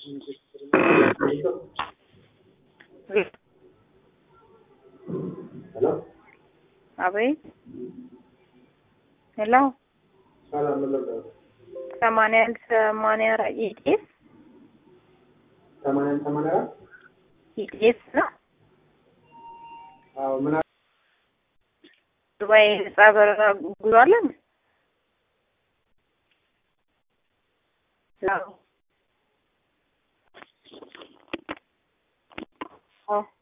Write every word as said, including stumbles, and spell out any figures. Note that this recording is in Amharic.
Hello? አቤት ሄሎ ሰላም ነው። ሰማንያ ሰማንያ አራት ኢቲኤስ ሰማንያ ሰማንያ አራት ኢቲኤስ ነው። አዎ ምን ዱባይ ጻበር ጉዞ አለን? አዎ